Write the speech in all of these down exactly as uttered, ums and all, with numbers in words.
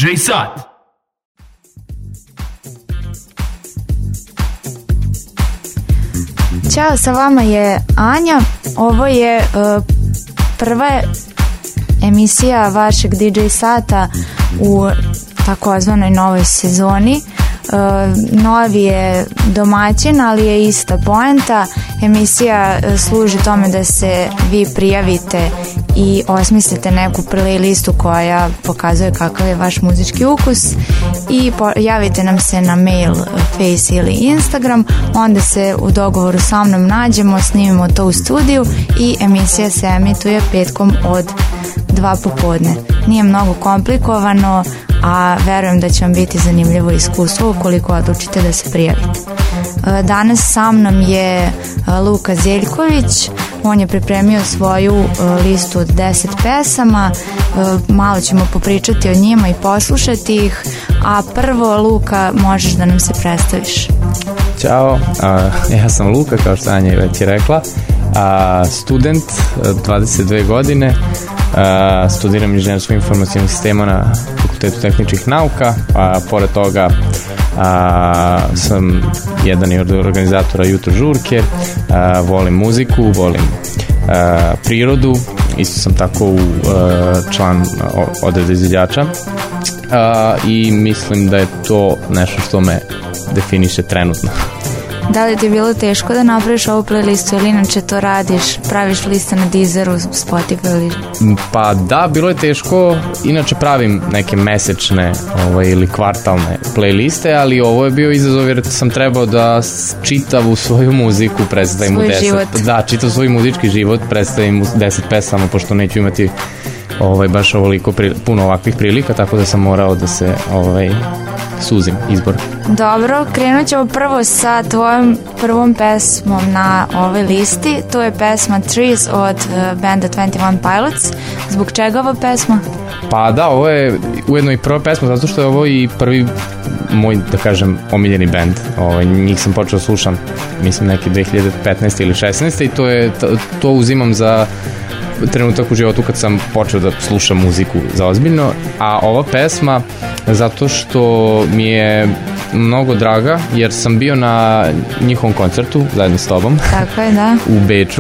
džej Sat. Ćao, sa vama je Anja. Ovo je uh, prva emisija vašeg di džej Sata u takozvanoj novoj sezoni. Uh, novi je domaćin, ali je ista poenta. Emisija uh, služi tome da se vi prijavite i osmislite neku playlistu koja pokazuje kakav je vaš muzički ukus i javite nam se na mail, Face ili Instagram, onda se u dogovoru sa mnom nađemo, snimimo to u studiju i emisija se emituje petkom od dva popodne. Nije mnogo komplikovano, a verujem da će vam biti zanimljivo iskustvo ukoliko odlučite da se prijavite. Danas sa mnom je Luka Zeljković. On je pripremio svoju listu od deset pesama. Malo ćemo popričati o njima i poslušati ih. A prvo, Luka, možeš da nam se predstaviš? Ćao, ja sam Luka, kao što Anja već je rekla, student, dvadeset dve godine, studiram inženjerstvo informacijnog sistema na Fakultetu tehničkih nauka, a pored toga a, sam jedan od organizatora jutro žurke, a, volim muziku, volim a, prirodu, isto sam tako u, a, član odreda izvođača a, i mislim da je to nešto što me definiše trenutno. Da li ti je bilo teško da napraviš ovu playlistu ili inače to radiš, praviš liste na Deezeru, Spotify ili... Pa da, bilo je teško, inače pravim neke mesečne ovaj, ili kvartalne playliste, ali ovo je bio izazov jer sam trebao da čitavu svoju muziku predstavim Svoj u deset. Život. Da, čitav svoj muzički život predstavim u deset pesama, pošto neću imati ovaj, baš ovoliko pri, puno ovakvih prilika, tako da sam morao da se ovaj, suzim izbor. Dobro, krenut ćemo prvo sa tvojom prvom pesmom na ovoj listi. To je pesma Trees od uh, benda twenty one Pilots. Zbog čega ova pesma? Pa da, ovo je ujedno i prva pesma, zato što je ovo i prvi moj, da kažem, omiljeni bend. Ovaj, njih sam počeo slušam, mislim, neki dve hiljade petnaeste ili šesnaeste i to, je, to uzimam za trenutak u životu kad sam počeo da slušam muziku za ozbiljno, a ova pesma zato što mi je mnogo draga jer sam bio na njihovom koncertu zajedno s tobom. Tako je, da. U Beču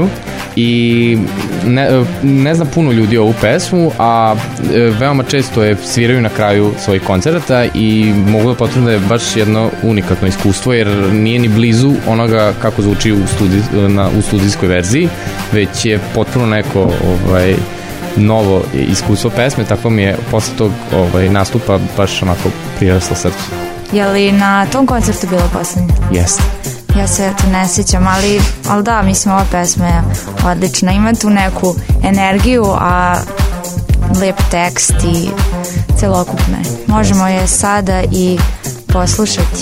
i ne, ne znam puno ljudi ovu pesmu, a veoma često je sviraju na kraju svojih koncerta i mogu da potvrdim da je baš jedno unikatno iskustvo jer nije ni blizu onoga kako zvuči u, studi, na, u studijskoj verziji, već je potpuno neko ovaj, novo iskustvo pesme, tako mi je posle tog ovaj, nastupa baš onako priraslo srcu. Je li na tom koncertu bilo poslednje? Jeste. Ja se to ne sjećam, ali, ali da, mislim, ova pesma je odlična. Ima tu neku energiju, a lep tekst i celokupne. Možemo je sada i poslušati.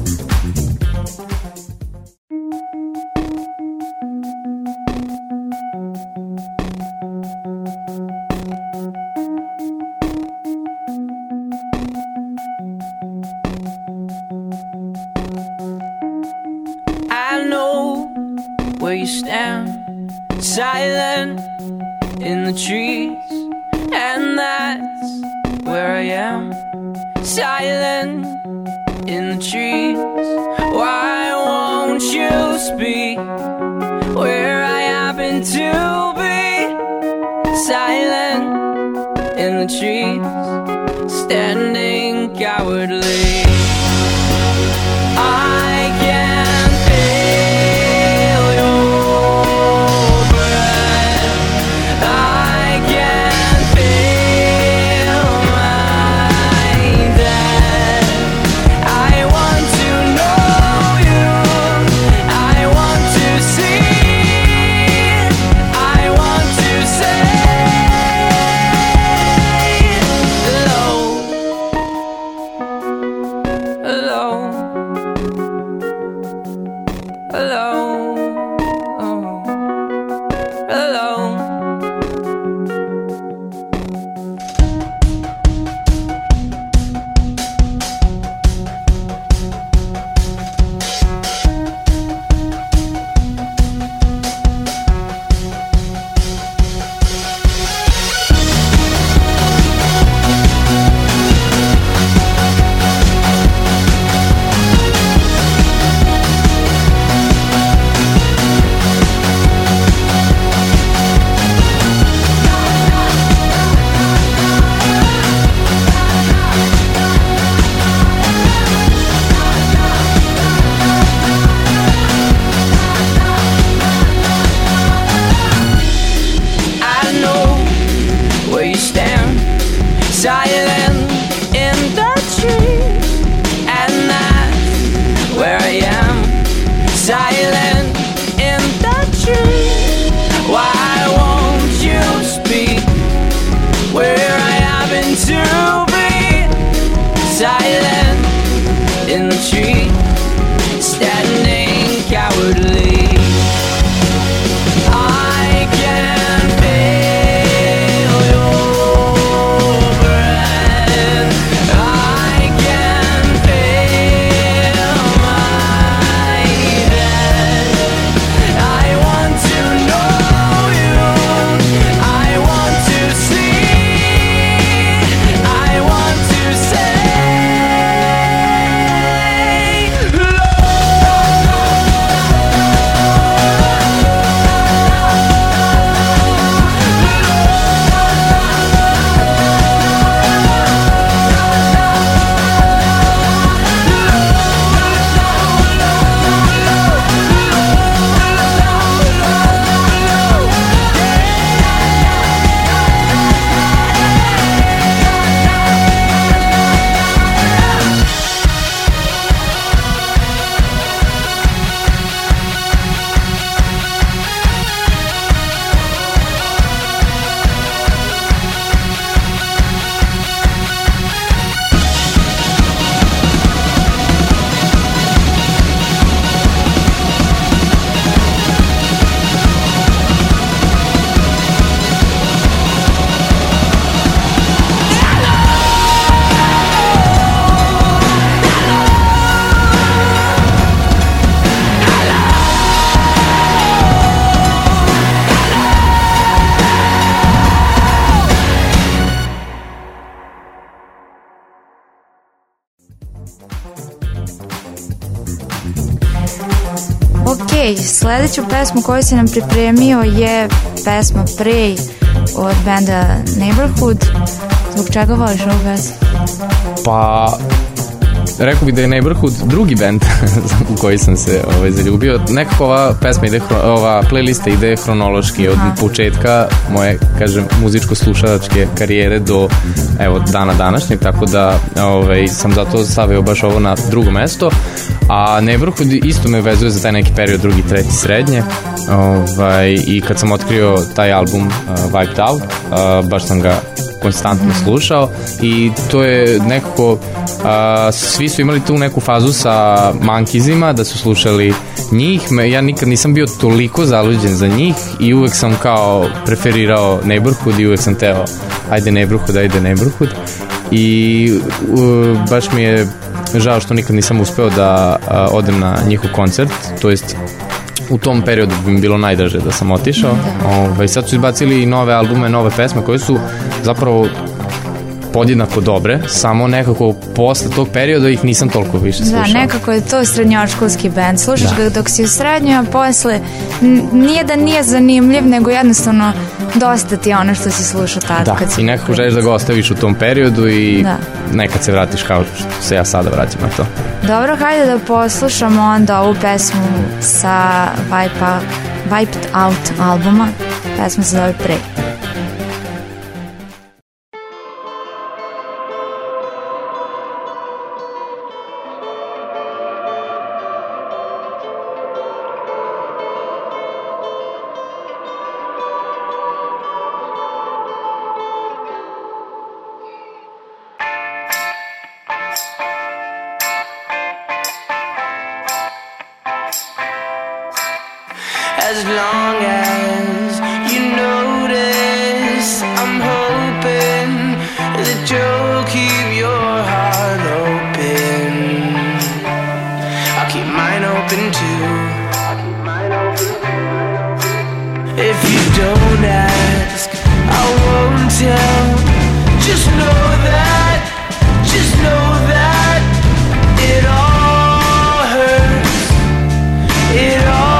Silent in the trees, and that's where I am. Silent in the trees. Why won't you speak where I happen to be? Silent in the trees, standing cowardly. I can silent in the tree, standing cowardly. I can feel your breath. I can feel my head. I want to know you. I want to see. I want to say. Ok, sledeću pesmu koju si nam pripremio je pesma Pray od benda Neighborhood. Zbog čega voliš ovu pesmu? Pa, rekao bih da je Neighborhood drugi band u koji sam se ovaj, zaljubio. Nekako ova pesma ide, ova playlista ide hronološki od Aha. početka moje, kažem, muzičko-slušalačke karijere do evo, dana današnjeg, tako da ovaj, sam zato stavio baš ovo na drugo mesto. A Neighborhood isto me vezuje za taj neki period, drugi, treći, srednje. Ovaj, I kad sam otkrio taj album uh, Wiped Out, uh, baš sam ga konstantno slušao i to je nekako uh, svi su imali tu neku fazu sa Monkeysima, da su slušali njih. Ja nikad nisam bio toliko zaluđen za njih i uvek sam kao preferirao Neighborhood i uvek sam teo ajde Neighborhood, ajde Neighborhood i uh, baš mi je žao što nikad nisam uspeo da uh, odem na njihov koncert, to jest u tom periodu bi mi bilo najdraže da sam otišao. Ovaj, sad su izbacili nove albume, nove pesme koje su zapravo podjednako dobre, samo nekako posle tog perioda ih nisam toliko više slušao. Da, nekako je to srednjoškolski band. Slušaš da. ga dok si u srednjoj, a posle nije da nije zanimljiv, nego jednostavno dosta ti je ono što si slušao tada. Da, kad si i nekako želiš da ga ostaviš u tom periodu i da. nekad se vratiš kao što se ja sada vraćam na to. Dobro, hajde da poslušamo onda ovu pesmu sa Wipe, Wiped Out albuma. Pesma se zove Pray. As long as you notice, I'm hoping that you'll keep your heart open. I'll keep mine open too. If you don't ask, I won't tell. Just know that, just know that it all hurts. It all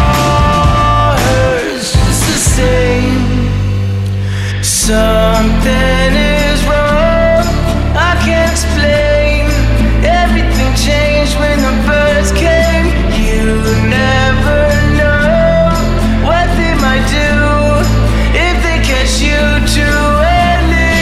something is wrong, I can't explain. Everything changed when the birds came. You never know what they might do if they catch you too early.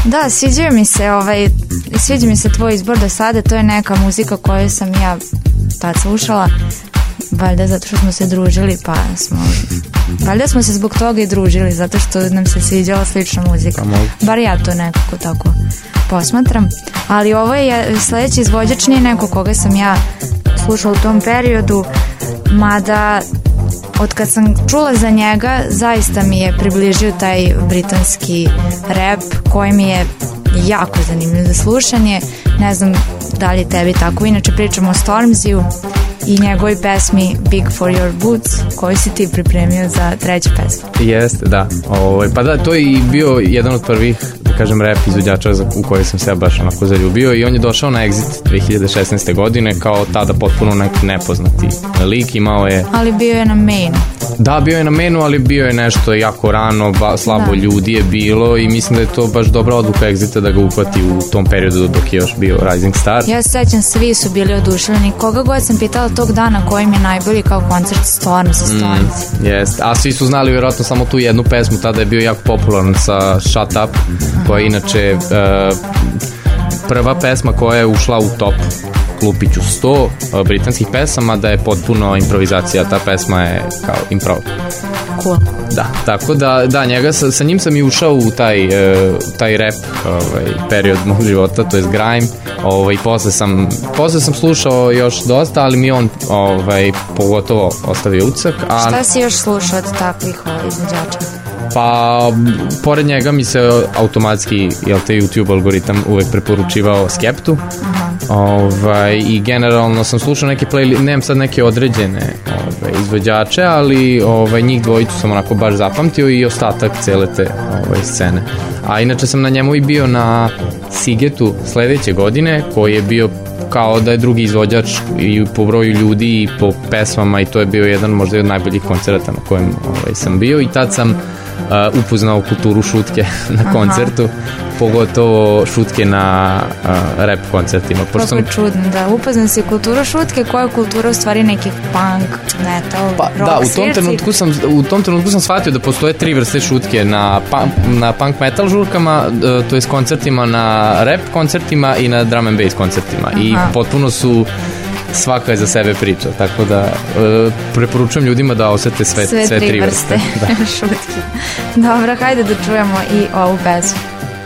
Da, sviđa mi se ovaj, sviđa mi se tvoj izbor do sada, to je neka muzika koju sam ja tad slušala, valjda zato što smo se družili, pa smo, valjda smo se zbog toga i družili, zato što nam se sviđala slična muzika. Bar ja to nekako tako posmatram. Ali ovo je sledeći izvođač, nije neko koga sam ja slušala u tom periodu, mada od kad sam čula za njega, zaista mi je približio taj britanski rap koji mi je jako zanimljiv za slušanje. Ne znam da li tebi tako. Inače pričamo o Stormzy-u i njegovoj pesmi Big for your boots, koju si ti pripremio za treću pesmu. Jeste, da. Ovo, pa da, to je i bio jedan od prvih, da kažem, rap izvođača u koji sam se ja baš onako zaljubio i on je došao na Exit dve hiljade šesnaeste. godine kao tada potpuno neki nepoznati lik, imao je... Ali bio je na mainu. Da, bio je na menu, ali bio je nešto jako rano, ba, slabo da. Ljudi je bilo i mislim da je to baš dobra odluka Exita da ga uhvati u tom periodu dok je još bio Rising Star. Ja se sećam, svi su bili oduševljeni. Koga god sam pitala tog dana koji mi je najbolji kao koncert, Storm sa Stormzy. Mm, jest, a svi su znali vjerojatno samo tu jednu pesmu, tada je bio jako popularan sa Shut Up, koja je inače uh, prva pesma koja je ušla u top klupiću sto uh, britanskih pesama, da je potpuno improvizacija, ta pesma je kao improv. Cool. Da, tako da, da, njega, sa, sa njim sam i ušao u taj, uh, taj rap ovaj, period mog života, to je grime, ovaj, posle, sam, posle sam slušao još dosta, ali mi on ovaj, pogotovo ostavio ucak. A... Šta si još slušao od takvih ovaj, izvođača? Pa, pored njega mi se automatski, jel te, YouTube algoritam uvek preporučivao Skeptu. Aha. Ovaj, i generalno sam slušao neke playlist, nemam sad neke određene ovaj, izvođače, ali ovaj, njih dvojicu sam onako baš zapamtio i ostatak cele te ovaj, scene. A inače sam na njemu i bio na Sigetu sledeće godine, koji je bio kao da je drugi izvođač i po broju ljudi i po pesmama, i to je bio jedan možda od najboljih koncerata na kojem ovaj, sam bio, i tad sam uh, upoznao kulturu šutke na koncertu. Aha. Pogotovo šutke na uh, rap koncertima. Kako sam... čudno, da. Upoznam se kulturu šutke, koja je kultura u stvari nekih punk, metal, pa, rock, da, u tom, trenutku sam, u tom trenutku sam shvatio da postoje tri vrste šutke, na, punk, na punk metal žurkama, uh, to jest koncertima, na rap koncertima i na drum and bass koncertima. Aha. I potpuno su svaka je za sebe priča, tako da uh, preporučujem ljudima da osete sve, sve, sve tri, tri vrste, vrste. Da. Šutki. Dobro, hajde da čujemo i ovu pesmu.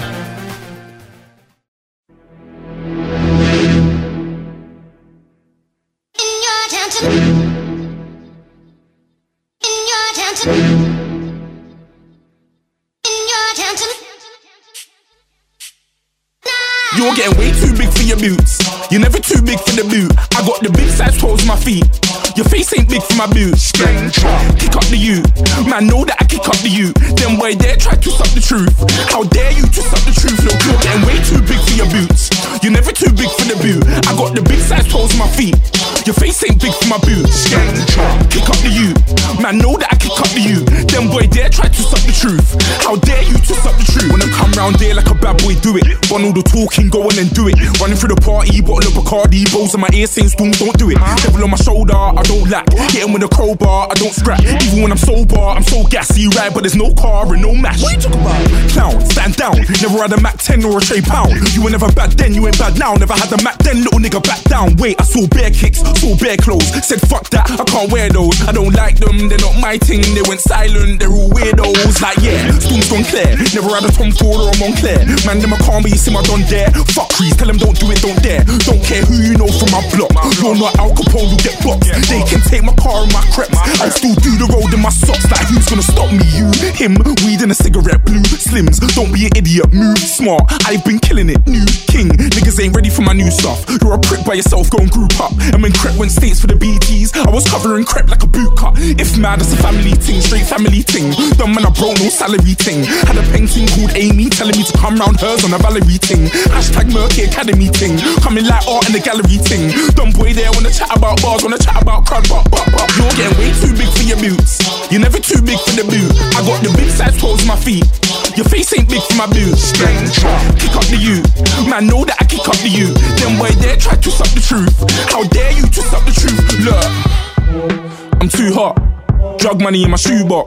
You're getting way too big for your boots. You're never too big for the boot. I got the big size toes on my feet. Your face ain't big for my boots. Kick up the you. Man, know that I kick up the you. Them boy there try to suck the truth. How dare you to suck the truth? Look, you're getting way too big for your boots. You're never too big for the boot. I got the big size toes on my feet. Your face ain't big for my boots. Kick up the you. Man, know that I kick up the you. Them boy there try to suck the truth. How dare you to suck the truth? When I come round there like a bad boy, do it. Run all the talking, go on and do it. Running through the party, bottle of Bacardi, balls in my ear saying spoon, don't do it. Devil on my shoulder, I don't lack. Hitting with a crowbar, I don't scrap. Even when I'm sober, I'm so gassy, right? But there's no car and no match. What you talking about? Clown, stand down. Never had a Mac ten or a Trey Pound. You were never bad then, you ain't bad now. Never had a Mac then, little nigga back down. Wait, I saw bare kicks, saw bare clothes. Said fuck that, I can't wear those. I don't like them, they're not my thing. They went silent, they're all weirdos. Like yeah, Storm's gone clear. Never had a Tom Ford or a Montclair. Man, them I can't be, you see my done there. Fuck crease, tell them don't do it, don't dare. Don't care who you know from my block. You're not Al Capone, you'll get boxed. They can take my car and my creps. I'll still do the road in my socks. Like who's gonna stop me? You, him, weed and a cigarette, blue slims. Don't be an idiot, move smart. I've been killing it, new king. Niggas ain't ready for my new stuff. You're a prick by yourself, go and group up. And when Crep went states for the B Ts, I was covering Crep like a boot cut. If mad, it's a family ting, straight family ting. Dumb man, I broke no salary ting. Had a painting called Amy telling me to come round hers on a Valerie ting. Hashtag Murky Academy ting. Coming like art in the gallery ting. Dumb boy there wanna chat about bars, wanna chat about crud, but, but, but. You're getting way too big for your boots. You're never too big for the boot. I got the big size toes on my feet. Your face ain't big for my boots. Kick up the you. Man, know that I kick up the you. Them boy there try to suck the truth. How dare you to suck the truth? Look, I'm too hot. Drug money in my shoebox.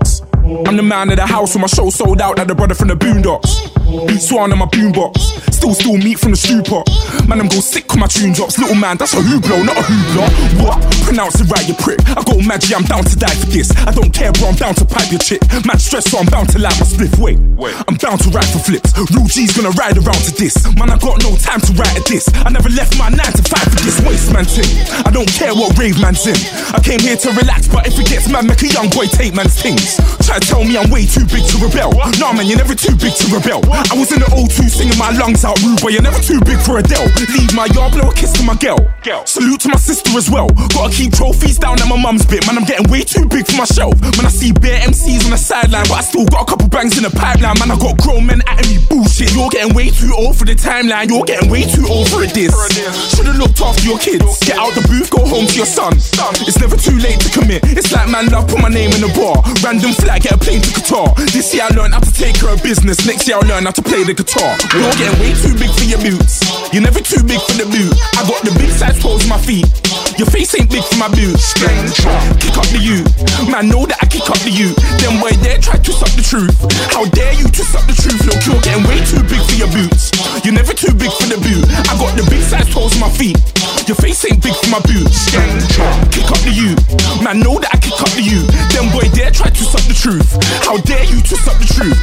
I'm the man of the house when my show sold out like the brother from the Boondocks. Beat Swan on my boombox, still still meat from the stew pot. Man, I'm go sick when my tune drops. Little man, that's a hooplo, not a hoopla. What? Pronounce it right, you prick. I go Maggie, I'm down to die for this. I don't care, bro, I'm down to pipe your chick. Man, stress, so I'm bound to light my spliff. Wait, wait, I'm bound to ride for flips. Real G's gonna ride around to this. Man, I got no time to write at this. I never left my nine to five for this waste man thing. I don't care what rave man's in. I came here to relax, but if it gets mad, make a young boy take man's things. Try to tell me I'm way too big to rebel. Nah, man, you're never too big to rebel. I was in the O two singing my lungs out rude, but you're never too big for Adele. Leave my yard, blow a kiss to my girl. Salute to my sister as well. Gotta keep trophies down at my mum's bit. Man, I'm getting way too big for my shelf. Man, I see bare M Cs on the sideline, but I still got a couple bangs in the pipeline. Man, I got grown men at me bullshit. You're getting way too old for the timeline. You're getting way too old for a diss. Should've looked after your kids. Get out the booth, go home to your son. It's never too late to commit. It's like man love, put my name in the bar. Random flight, get a plane to Qatar. This year I learned how to take care of business. Next year I'll learn how to play the guitar. You're getting way too big for your boots. You're never too big for the boot. I got the big size toes on my feet. Your face ain't big for my boots. Kick up the you. Man, know that I kick up the you. Them boy there try to suck the truth. How dare you to suck the truth? Look, you're getting way too big for your boots. You're never too big for the boot. I got the big size toes on my feet. Your face ain't big for my boots. Kick up the you. Man, know that I kick up the you. Them boy there try to suck the truth. How dare you to suck the truth?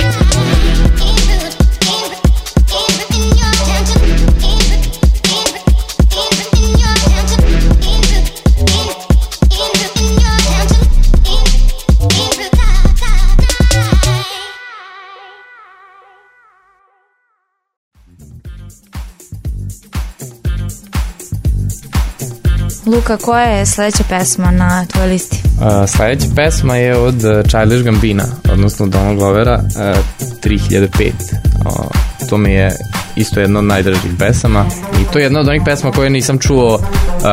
Luka, koja je sledeća pesma na tvojoj listi? Uh, sledeća pesma je od uh, Childish Gambina, odnosno Donald Glovera, uh, tri hiljade pete. Uh, to mi je isto jedna od najdražih pesama i to je jedna od onih pesma koje nisam čuo uh,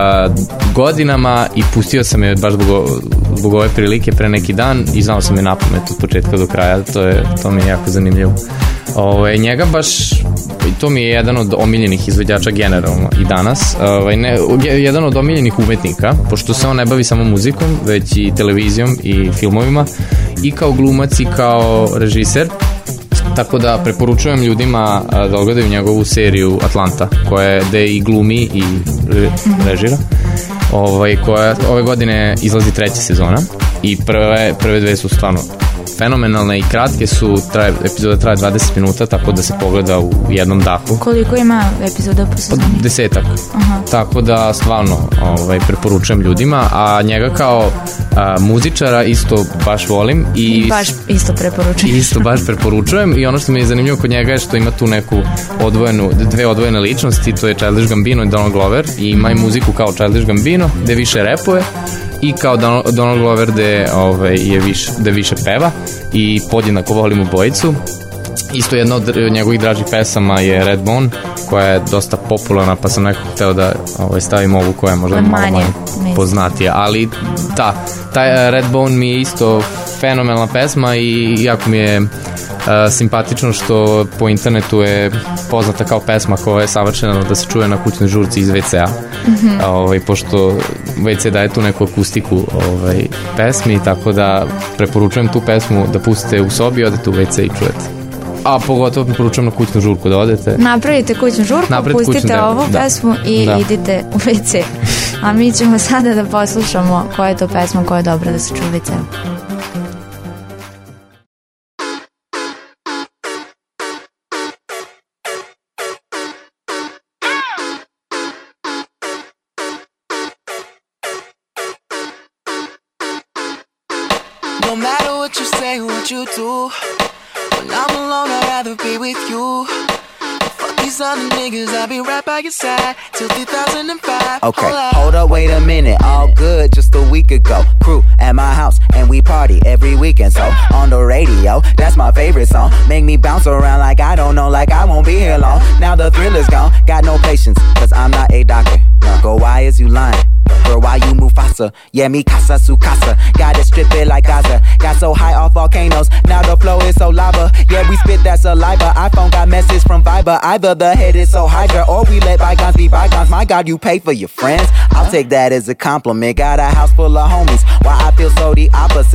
godinama i pustio sam je baš zbog, zbog ove prilike pre neki dan i znao sam je napamet od početka do kraja. To, je, to mi je jako zanimljivo. Ove, njega baš, to mi je jedan od omiljenih izvođača generalno i danas, ove, ne, jedan od omiljenih umetnika, pošto se on ne bavi samo muzikom, već i televizijom i filmovima, i kao glumac i kao režiser, tako da preporučujem ljudima da ogledaju njegovu seriju Atlanta, koja je gde i glumi i režira, ovaj, koja ove godine izlazi treća sezona i prve, prve dve su stvarno fenomenalne i kratke su, traje, epizoda traje dvadeset minuta, tako da se pogleda u jednom dahu. Koliko ima epizoda po sezoni? Desetak. Aha. Tako da stvarno ovaj, preporučujem ljudima, a njega kao a, muzičara isto baš volim. I baš isto preporučujem. Isto baš preporučujem i ono što mi je zanimljivo kod njega je što ima tu neku odvojenu, dve odvojene ličnosti, to je Childish Gambino i Donald Glover, i ima i muziku kao Childish Gambino, gde više repuje, i kao Donald Glover gde, ovaj, je više, gde više peva i podjednako volim obojicu. Isto jedna od njegovih dražih pesama je Redbone, koja je dosta popularna, pa sam nekako hteo da ovaj, stavim ovu koja je možda malo manje poznatija, ali ta, taj Redbone mi je isto fenomenalna pesma i jako mi je uh, simpatično što po internetu je poznata kao pesma koja je savršena da se čuje na kućnoj žurci iz ve ce a, mm-hmm. ovaj, pošto ve ce daje tu neku akustiku ovaj, pesmi, tako da preporučujem tu pesmu da pustite u sobi, odete u ve ce i čujete. A pogotovo preporučujem na kućnu žurku da odete. Napravite kućnu žurku, Napravite pustite kućnu ovu da. pesmu i da. idite u ve ce. A mi ćemo sada da poslušamo koja je to pesma koja je dobra da se čuje u ve ce. No matter what you say, what you do, when I'm alone, I'd rather be with you. Fuck these other niggas, I'll be right by your side till two thousand five. Okay, hold up, wait a minute. All good just a week ago. Crew at my house, and we party every weekend. So on the radio, that's my favorite song. Make me bounce around like I don't know, like I won't be here long. Now the thrill is gone, got no patience, cause I'm not a doctor. Go, why is you lying? Girl, why you move faster? Yeah, me casa su casa. Gotta strip it like Gaza. Got so high off volcanoes, now the flow is so lava. Yeah, we spit that saliva. iPhone got message from Viber. Either the head is so hydra, or we let bygones be bygones. My God, you pay for your friends. I'll take that as a compliment. Got a house full of homies. Why I feel so the opposite.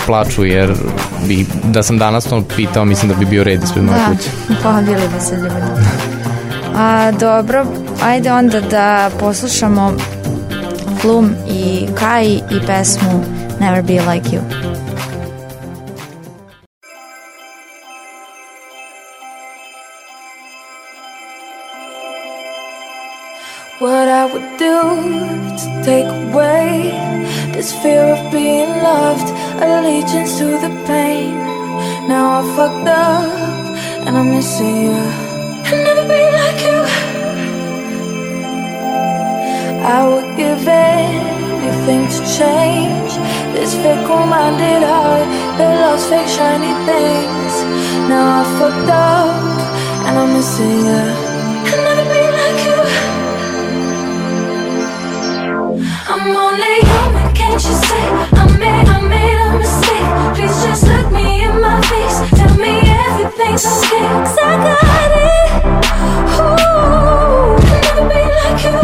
plaču, jer bi, da sam danas to pitao, mislim da bi bio red ispred moje kuće. Da, pobili bi se ljudi. A, dobro, ajde onda da poslušamo Flume i Kai i pesmu Never Be Like You. What I would do to take away this fear of being loved, allegiance to the pain. Now I fucked up and I'm missing you. I'll never be like you. I would give anything to change this fickle-minded heart that loves fake shiny things. Now I fucked up and I'm missing you. I'll never be like you. I'm only human, can't you see? I made, I made a mistake. Please just look me in my face. Tell me everything's okay, 'cause I got it. Ooh, I'll never be like you.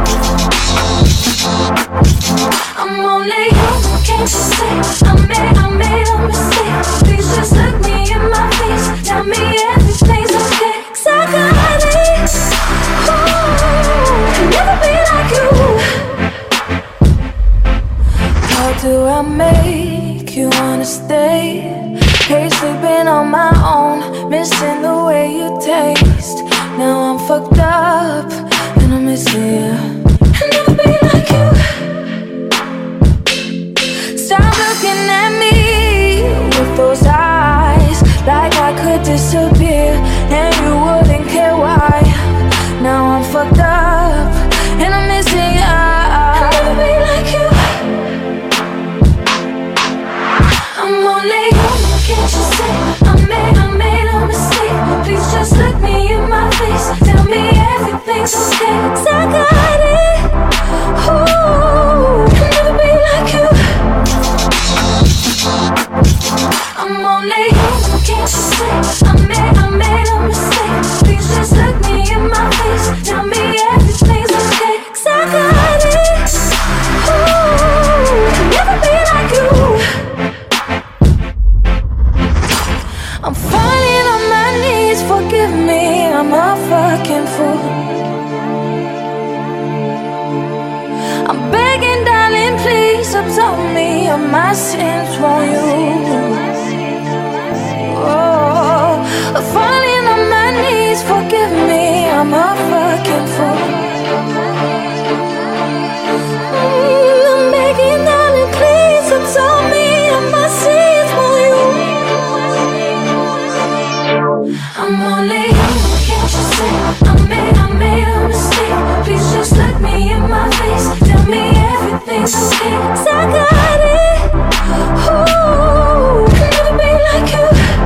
I'm only human, can't you see? I made, I made a mistake. Please just look me in my face. Tell me everything's okay, 'cause I got it. Ooh, I'll never be like you. How do I make you wanna stay? Hate sleeping on my own, missing the way you taste. Now I'm fucked up and I'm missing you. I'll never be like you. Stop looking at me with those eyes, like I could disappear and you wouldn't care why. Now I'm fucked up and I'm missing you. I'll never be like you. I'm only human, can't you see? I made, I made a mistake. Please just look me in my face. Tell me everything's okay, 'cause I got it. Ooh, I'll never be like you. I'm only human, can't you see? I made, I made a mistake. Please just look me in my face. Tell me everything's okay, 'cause I got it. Ooh, I'll never be like you. I'm falling on my knees, forgive me, I'm a fucking fool. I'm begging, darling, please absolve me of my sins, won't you? Oh, I'm falling on my knees, forgive me, I'm a fucking fool. Mm, I'm begging, darling, please absolve me of my sins, won't you? I'm only human, can't you see? I made, I made a mistake. Please just look me in my face. Tell me everything's okay, 'cause I got it. Ooh, I'll never be like you.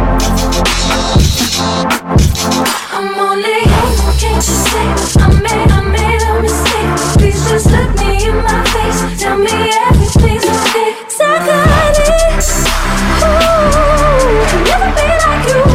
I'm only human, can't you see? I made, I made a mistake. Please just look me in my face. Tell me everything's okay, 'cause I got it. Ooh, I'll never be like you.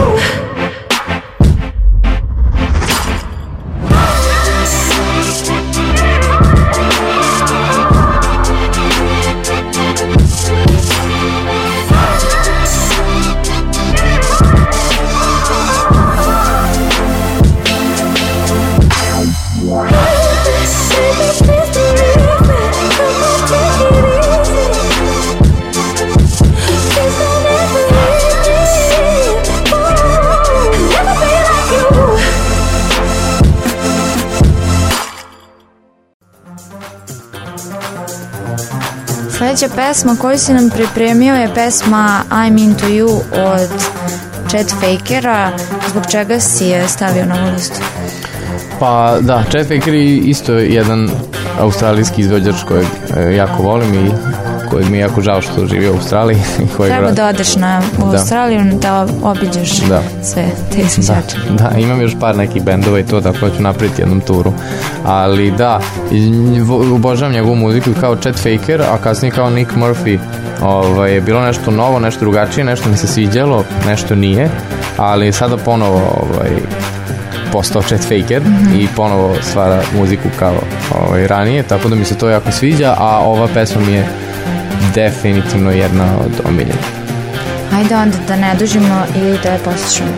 Sljedeća pesma koju si nam pripremio je pesma I'm Into You od Chet Fakera. Zbog čega si je stavio na ovu listu? Pa da, Chet Faker je isto jedan australijski izvođač kojeg e, jako volim i kojeg mi je jako žao što živi u Australiji. Treba da odeš na u da. Australiju da obiđeš da. sve te izvođače. Da, da, imam još par nekih bendova i to, tako da ću napraviti jednom turu. Ali da, obožavam njegovu muziku kao Chet Faker, a kasnije kao Nick Murphy. Ovaj, je bilo nešto novo, nešto drugačije, nešto mi se sviđalo, nešto nije, ali sada ponovo ovaj, postao Chet Faker mm-hmm. i ponovo stvara muziku kao ovaj, ranije, tako da mi se to jako sviđa, a ova pesma mi je definitivno jedna od omiljenih. Ajde onda da ne dužimo i da je poslušamo.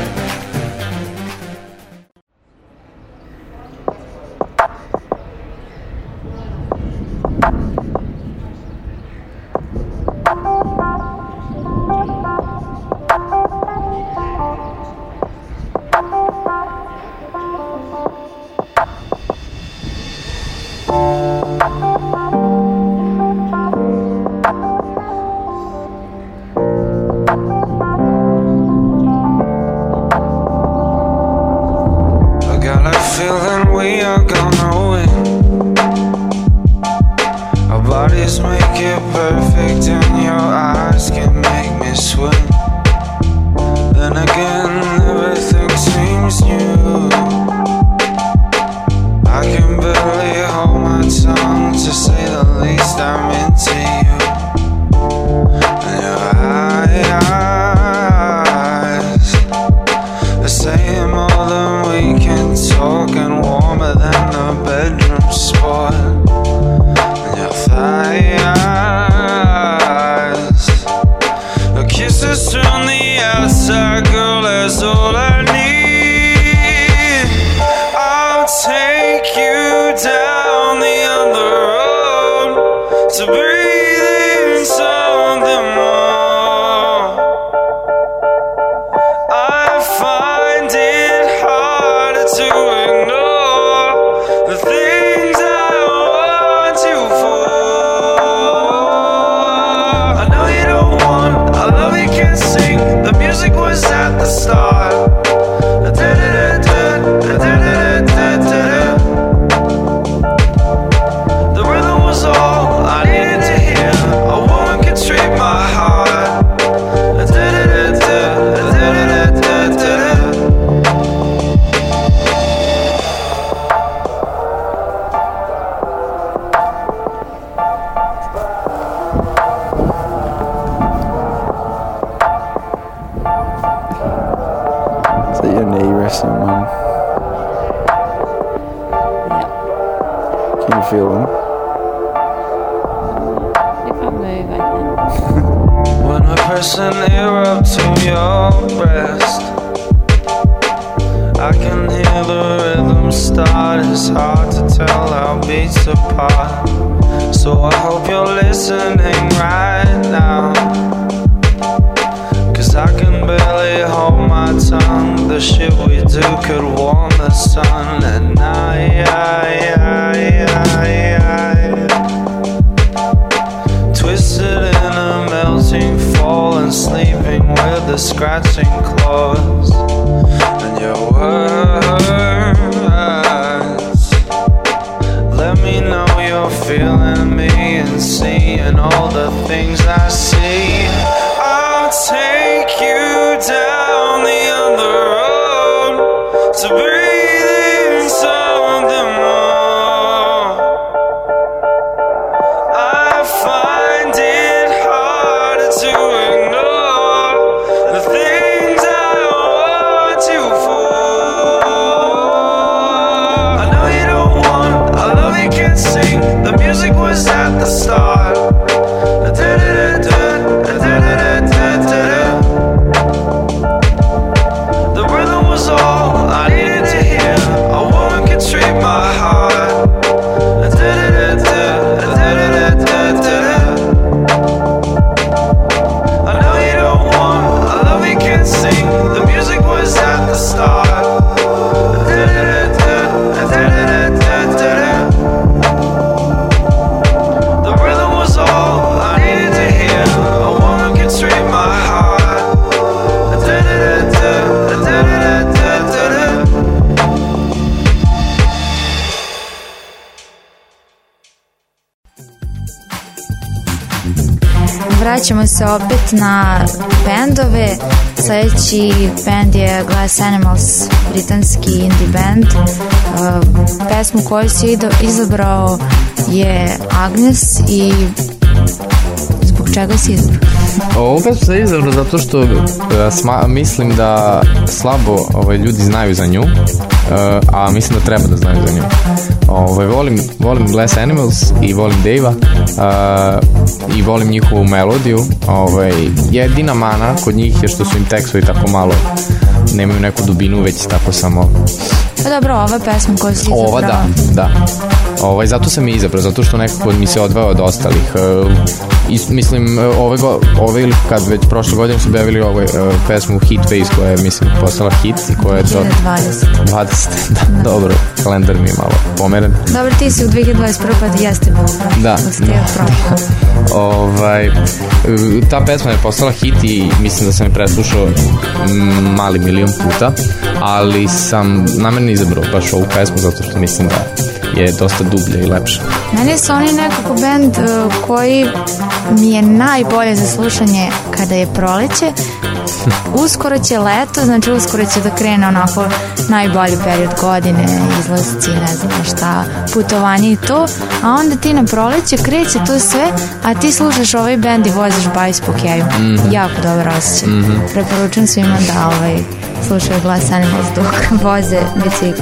Vraćamo se opet na bendove. Sljedeći band je Glass Animals, britanski indie band. Uh, pesmu koju si izabrao je Agnes i zbog čega si izabrao? Ovu pesmu sam izabrao zato što uh, sma, mislim da slabo ovaj, ljudi znaju za nju, uh, a mislim da treba da znaju za nju. Ovaj, volim, volim Glass Animals i volim Dave-a uh, i volim njihovu melodiju. Ovaj, jedina mana kod njih je što su im tekstovi tako malo, nemaju neku dubinu, već tako samo... Pa dobro, ova pesma koju si izabrao. Ova da, da. Ovaj, zato sam i izabrao, zato što nekako mi se odveo od ostalih. Uh, i, mislim, ove, go, ove ili kad već prošle godine su objavili ovaj, uh, pesmu Hit Face koja je, mislim, postala hit i koja je to... dvadeset dvadeset, da, da, dobro, kalendar mi je malo pomeren. Dobro, ti si u dve hiljade dvadeset prve pa jeste bilo. Da. ovaj, ta pesma je postala hit i mislim da sam je preslušao mali milion puta, ali sam namerno izabrao baš ovu pesmu zato što mislim da je dosta dublja i lepša. Meni su oni nekako bend uh, koji mi je najbolje za slušanje kada je proleće. Uskoro će leto, znači uskoro će da krene onako najbolji period godine, izlasci, ne znam šta, putovanje i to, a onda ti na proleće kreće to sve, a ti slušaš ovaj bend i voziš bajs po keju. Mm-hmm. Jako dobro osjećaj. Mm-hmm. Preporučujem svima da ovaj, slušaju Glass Animals dok voze bicikl.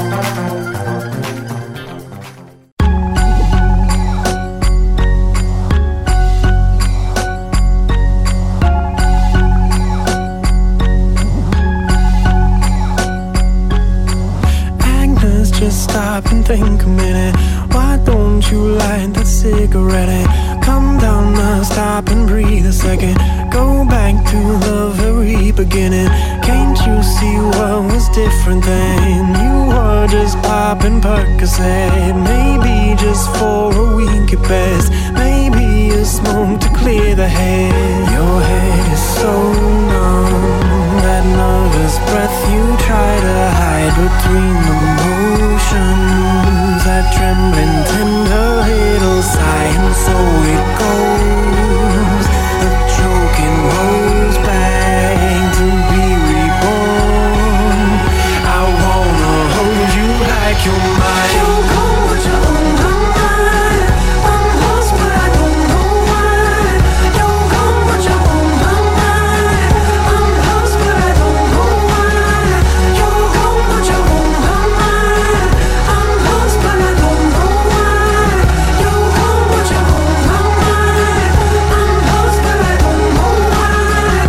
And think a minute, why don't you light that cigarette and come down now, stop and breathe a second, go back to the very beginning. Can't you see what was different then? You were just popping Percocet, maybe just for a week at best, maybe a smoke to clear the head. Your head is so numb, that nervous breath you try to hide between the motions, that trembling tender little sigh, and so it goes, the choking rose back to be reborn. I wanna hold you like you're mine. You go with your own mind, I'm lost but I don't know why. You go with your own mind, I'm lost but I don't know why. You go with your own mind, I'm lost but I don't know why. You go with your own mind, I'm lost but I don't know why.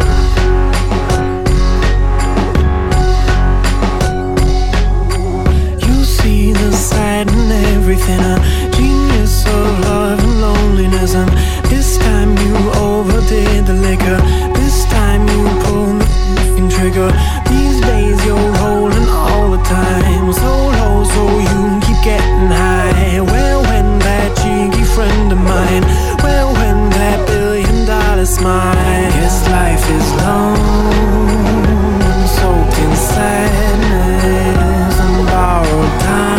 You see the sight in everything, a genius of love and loneliness. And this time you overdid the liquor, this time you pulled the f***ing trigger. These days you're rolling all the time, so low so you keep getting high. Where went that cheeky friend of mine? Where went that billion dollar smile? Guess life is long, soaked in sadness and borrowed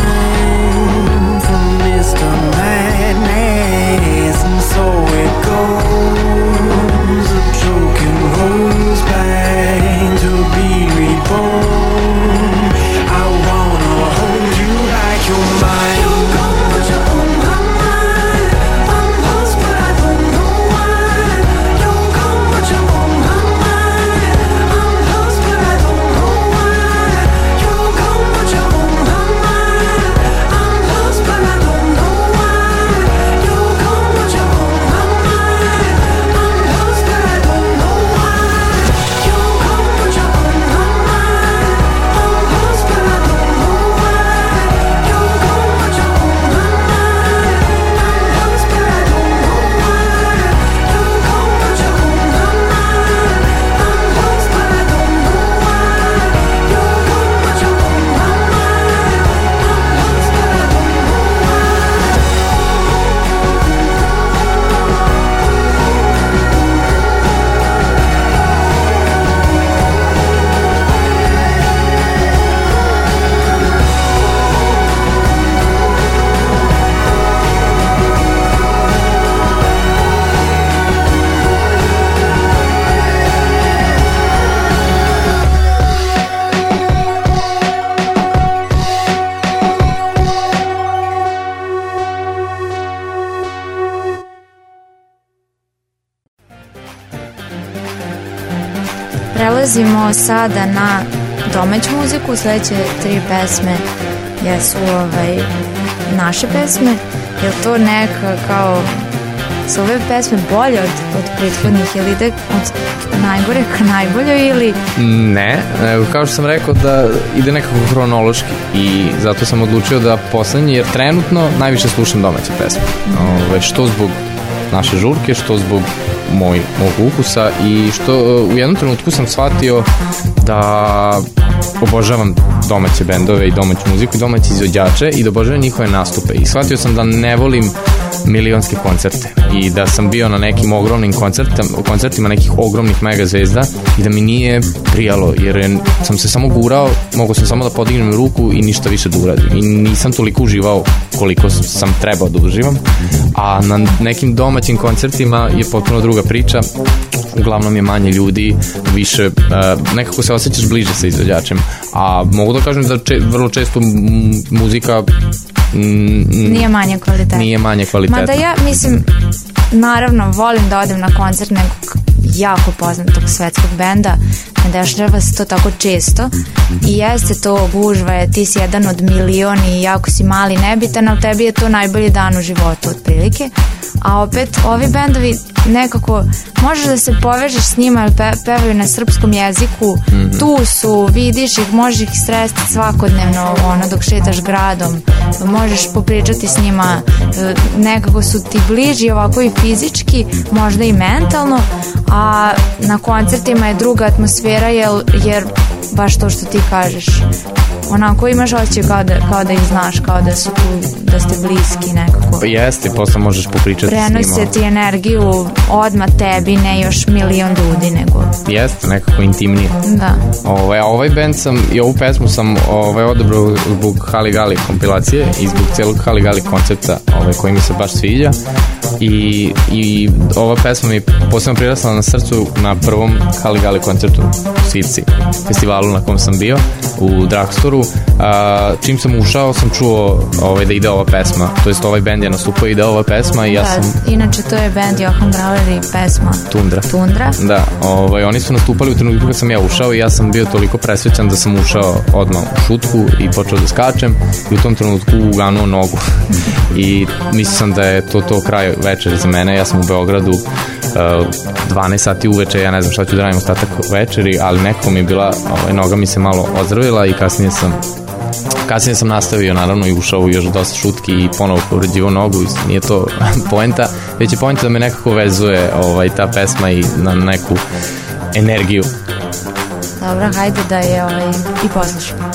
time from Mister Madness. And so it goes, a choking rose back to be reborn. I wanna hold you like you're mine. You go with your own mind, I'm lost but I don't know why. You go with your own mind, I'm lost but I don't know why. You go with your own mind, I'm lost but I don't know why. You go with your own mind, I'm lost but I don't know why. You go with your own mind, I'm lost but I don't know why. You go with your own mind, I'm lost but I don't know why. You go with your own mind, I'm lost but I don't know why. You go with your own mind, I'm lost but I don't know Prelazimo sada na domaću muziku, sledeće tri pesme jesu ovaj, naše pesme. Je to neka kao, su ove pesme bolje od, od prethodnih ili ide od najgore ka najbolje ili... Ne, kao što sam rekao da ide nekako hronološki i zato sam odlučio da poslednji, jer trenutno najviše slušam domaće pesme. Ove, što zbog naše žurke, što zbog moj, mog ukusa i što u jednom trenutku sam shvatio da obožavam domaće bendove i domaću muziku i domaće izvođače i da obožavam njihove nastupe i shvatio sam da ne volim milionske koncerte i da sam bio na nekim ogromnim koncertima, koncertima nekih ogromnih mega zvezda i da mi nije prijalo jer sam se samo gurao, mogo sam samo da podignem ruku i ništa više da uradim i nisam toliko uživao koliko sam trebao da uživam, a na nekim domaćim koncertima je potpuno druga priča, uglavnom je manje ljudi, više, uh, nekako se osjećaš bliže sa izvođačem, a mogu da kažem da če, vrlo često m- muzika Mm, nije manje kvalitetna. Nije manje kvalitetna. Mada ja, mislim, naravno, volim da odem na koncert nekog jako poznatog svetskog benda, ne dešava se to tako često i jeste to gužva je, ti si jedan od milioni i jako si mali nebitan, ali tebi je to najbolji dan u životu otprilike, a opet ovi bendovi nekako možeš da se povežeš s njima jer pe, pevaju na srpskom jeziku, mm-hmm. tu su, vidiš ih, možeš ih sresti svakodnevno ono, dok šetaš gradom, možeš popričati s njima, nekako su ti bliži ovako i fizički, možda i mentalno, a na koncertima je druga atmosfera jer, jer baš to što ti kažeš, onako imaš osjećaj kao da, kao da ih znaš, kao da su tu, da ste bliski nekako. Pa jeste, posle možeš popričati s njima. Prenose ti energiju odmah tebi, ne još milion ljudi, nego... Jeste, nekako intimnije. Da. Ovaj, a ovaj band sam, i ovu pesmu sam ovaj, odabrao zbog Hali Gali kompilacije i zbog celog Hali Gali koncepta ovaj, koji mi se baš sviđa. I, i ova pesma mi posebno prirasla na srcu na prvom Hali Gali koncertu u Svici, festivalu na kom sam bio u Drugstoru. A, čim sam ušao sam čuo ovaj, da ide ova pesma, to jest ovaj band je nastupao i ide ova pesma i ja sam... Da, inače to je band Johan Grauer i pesma Tundra. Tundra. Da, ovaj, oni su nastupali u trenutku kad sam ja ušao i ja sam bio toliko presvećan da sam ušao odmah u šutku i počeo da skačem i u tom trenutku uganuo nogu i mislio sam da je to to kraj večeri za mene. Ja sam u Beogradu uh, dvanaest sati uveče, ja ne znam šta ću da radim ostatak večeri, ali nekako mi je bila, ovaj, noga mi se malo ozdravila i kasnije sam kasnije sam nastavio naravno i ušao u još dosta šutki i ponovo povređivo nogu i nije to poenta, već je poenta da me nekako vezuje ovaj, ta pesma i na neku energiju. Dobro, hajde da je ovaj, i poslušamo.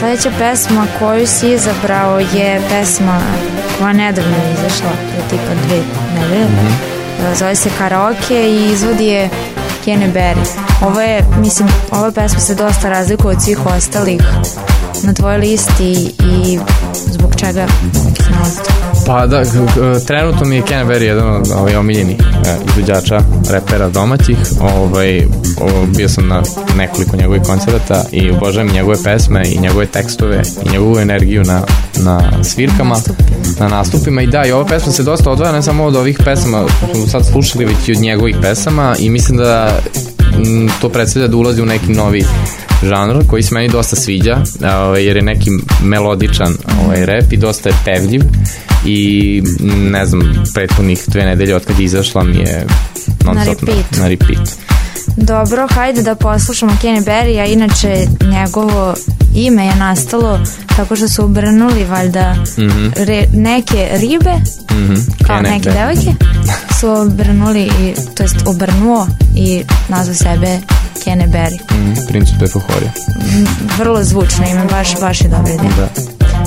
Sledeća pesma koju si izabrao je pesma koja nedavno je izašla, je tipa dve nedelje. Mm-hmm. Zove se Karaoke i izvodi je Kenny Berry. Ovo je, mislim, ova pesma se dosta razlikuje od svih ostalih na tvojoj listi i zbog čega se nalazi to? Pa da, trenutno mi je Kenny Berry jedan od ovaj, omiljeni e, izvođača, repera domaćih. Ovaj, o, bio sam na nekoliko njegovih koncerata i obožavam njegove pesme i njegove tekstove i njegovu energiju na, na svirkama, na nastupima. I da, i ova pesma se dosta odvaja ne samo od ovih pesama što smo sad slušali, već i od njegovih pesama i mislim da m, to predstavlja da ulazi u neki novi žanr koji se meni dosta sviđa, ovaj, jer je neki melodičan ovaj, rap i dosta je pevljiv i ne znam, prethodnih dve nedelje od kad je izašla mi je non stop na, na repeat. Dobro, hajde da poslušamo Kenny Berry, a inače njegovo ime je nastalo tako što su obrnuli valjda mm-hmm. re, neke ribe mm-hmm. kao Kenny neke Berry. Devojke su obrnuli, i, to jest obrnuo i nazvao sebe Kenny Berry. Mm, Prince of Pefohorija. Vrlo zvučno ime, baš, baš je dobro ide. Da.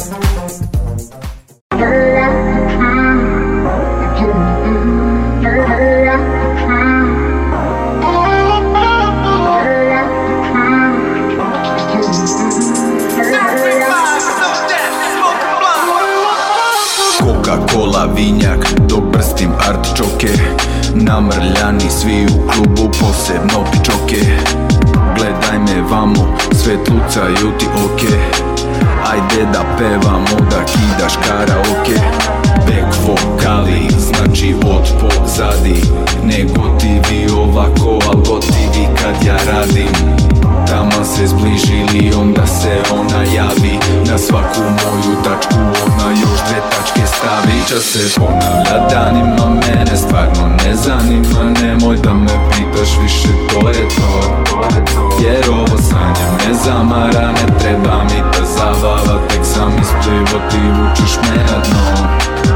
Coca-Cola, vinjak, dok brstim artičoke. Namrljani svi u klubu, posebno pičoke. Gledaj me vamo, svetlucaju ti oke. Ajde da pevamo, da kidaš karaoke. Back vokali, znači od pozadi. Ne gotivi ovako, al gotivi kad ja radim. Tamo se zbližili, onda se ona javi. Na svaku moju tačku ona još dve tačke stavi. Čas se ponavlja danima, mene stvarno ne zanima. Nemoj da me pitaš više, to je to. Jer ovo sanje me zamara, ne treba mi da zabava. Tek sam isplivo, ti vučeš me na dno.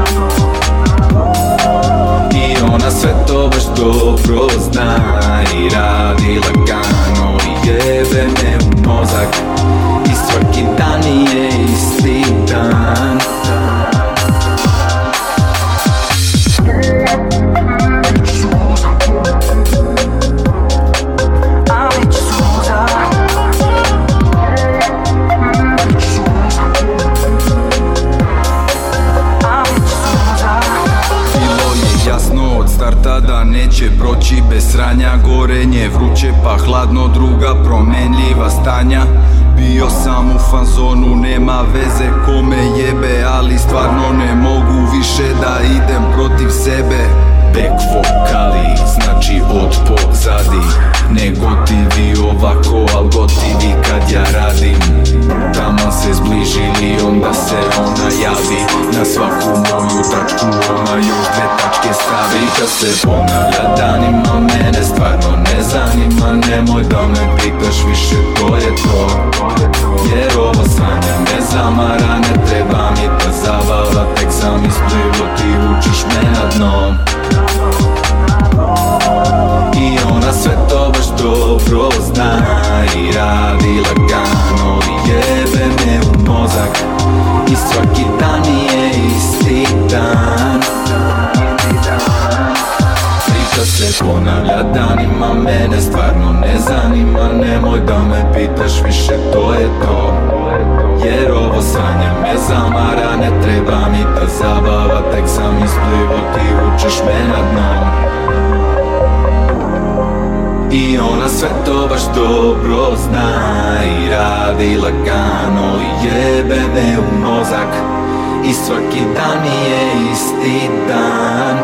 I ona sve to baš dobro zna i radi lagano i jebe me u mozak. I svaki dan je isti dan. Da neće proći bez sranja, gorenje vruće pa hladno, druga promenljiva stanja. Bio sam u fanzonu, nema veze ko me jebe, ali stvarno ne mogu više da idem protiv sebe. Back vokali, znači od pozadi. Ne gotivi ovako, al gotivi kad ja radim. Tamo se zbližili, onda se ona javi. Na svaku moju tačku ona još dve tačke stavi. Kad se ponavlja danima, mene stvarno ne zanima. Nemoj da me pitaš više, to je to. Jer ovo sanje me zamara, ne treba mi da zabava. Tek sam isplivo, ti vučeš me na dno. I ona sve to baš dobro zna i radi lagano i jebe me u mozak. I svaki dan je isti dan. Priča se ponavlja danima, mene stvarno ne zanima. Nemoj da me pitaš više, to je to. Jer ovo sanje me zamara, ne treba mi da zabava. Tek sam isplivo, ti vučeš me na dno. I ona sve to baš dobro zna i radi lagano i jebe me u mozak. I svaki dan je isti dan.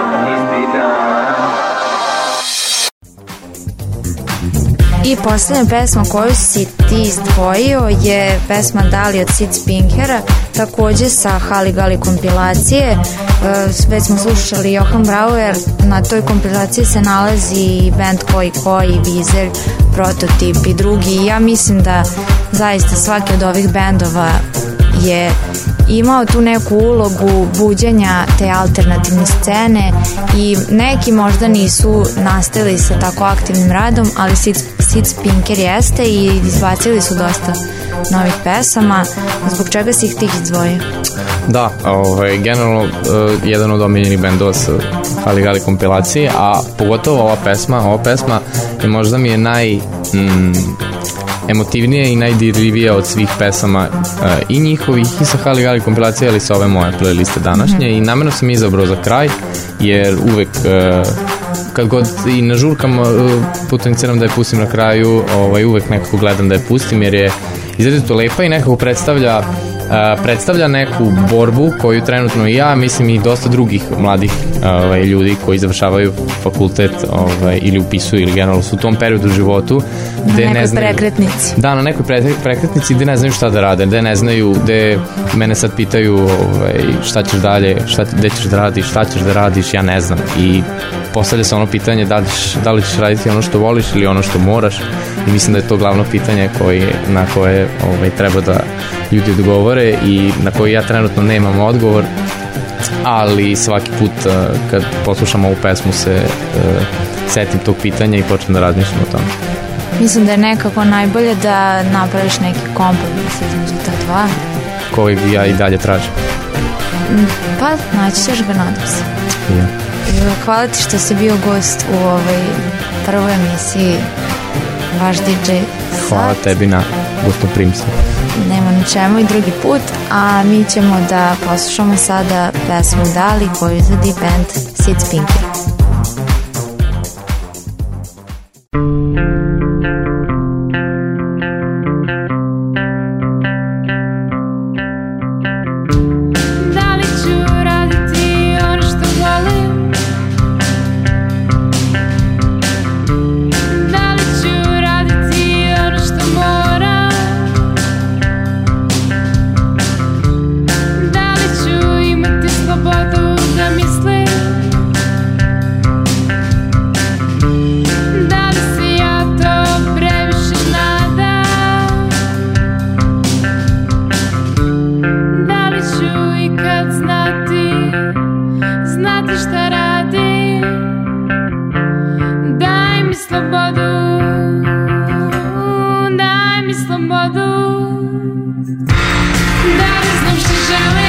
I posljednja pesma koju si ti izdvojio je pesma Dali od Sid Spinkera, takođe sa Haligali kompilacije. Već smo slušali Johan Brauer, na toj kompilaciji se nalazi i band Koji Koji, Vizer, Prototip i drugi. I ja mislim da zaista svaki od ovih bendova je imao tu neku ulogu buđenja te alternativne scene i neki možda nisu nastavili sa tako aktivnim radom, ali Sid Sid Spinker jeste i izbacili su dosta novih pesama. Zbog čega si ih ti izdvojio? Da, ovaj, generalno uh, jedan od omiljenih bendova sa Hali Gali kompilacije, a pogotovo ova pesma, ova pesma je možda mi je naj mm, emotivnija i najdirljivija od svih pesama uh, i njihovih i sa Hali Gali kompilacije, ali sa ove moje playliste današnje, mm-hmm. i namjerno sam izabrao za kraj, jer uvek uh, kad god i na žurkama uh, potenciram da je pustim na kraju, ovaj, uvek nekako gledam da je pustim, jer je izrazito lepa i nekako predstavlja Uh, predstavlja neku borbu koju trenutno i ja, mislim i dosta drugih mladih ovaj, ljudi koji završavaju fakultet ovaj, ili upisuju ili generalno su u tom periodu u životu na gde nekoj ne znaju, prekretnici da, na nekoj pre, prekretnici gde ne znaju šta da rade, gde ne znaju, gde mene sad pitaju ovaj, šta ćeš dalje, šta, gde ćeš da radiš, šta ćeš da radiš, ja ne znam, i postavlja se ono pitanje da li, da li ćeš raditi ono što voliš ili ono što moraš, i mislim da je to glavno pitanje koje, na koje ovaj, treba da ljudi odgovore i na koji ja trenutno nemam odgovor, ali svaki put uh, kad poslušam ovu pesmu se uh, setim tog pitanja i počnem da razmišljam o tome. Mislim da je nekako najbolje da napraviš neki kompromis između ta dva, kojeg ja i dalje tražim. Pa naći ćeš ga, nadam se. Ja. Hvala ti što si bio gost u ovoj prvoj emisiji Vaš D J Sat. Hvala tebi na gostoprimstvu. Nema na čemu i drugi put, a mi ćemo da poslušamo sada pesmu Dali koju izvodi band Sid Spinker. Da li znam što želim?